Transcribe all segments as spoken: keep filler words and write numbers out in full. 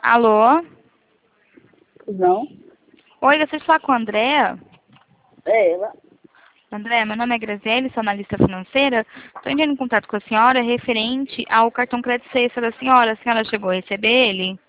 Alô? Não? Oi, você está com a Andréa? É ela. Andréa, meu nome é Graziele, sou analista financeira. Estou entrando em contato com a senhora referente ao cartão crédito sexta da senhora. A senhora chegou a receber ele?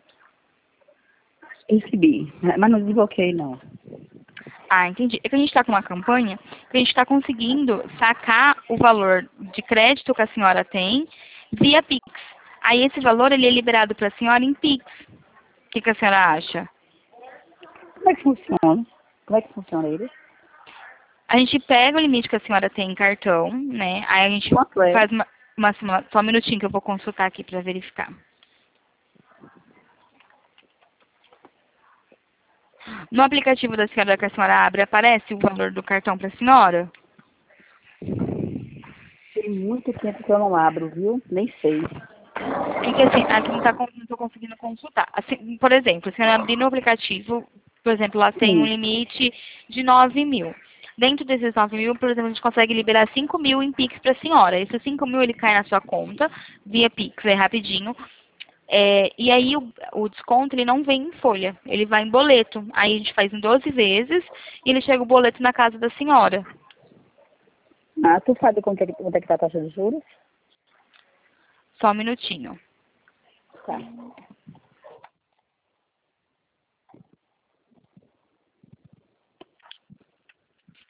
Recebi, mas não desbloqueei, não. Ah, entendi. É que a gente está com uma campanha que a gente está conseguindo sacar o valor de crédito que a senhora tem via Pix. Aí esse valor ele é liberado para a senhora em Pix. O que, que a senhora acha? Como é que funciona? Como é que funciona ele? A gente pega o limite que a senhora tem em cartão, né? Aí a gente Quanto é? faz uma, uma simula- só um minutinho que eu vou consultar aqui para verificar. No aplicativo da senhora que a senhora abre, aparece o valor do cartão para a senhora? Tem muito tempo que eu não abro, viu? Nem sei. É que assim, aqui não, tá, con- não tô conseguindo consultar. Assim, por exemplo, se eu abrir no aplicativo, por exemplo, lá tem um Sim. limite de nove mil. Dentro desses nove mil, por exemplo, a gente consegue liberar cinco mil em Pix para a senhora. Esses cinco mil ele cai na sua conta, via Pix, é rapidinho. É, e aí o, o desconto ele não vem em folha, ele vai em boleto. Aí a gente faz em doze vezes e ele chega o boleto na casa da senhora. Ah, tu sabe quanto é, que- quanto é que tá a taxa de juros? Só um minutinho. Tá.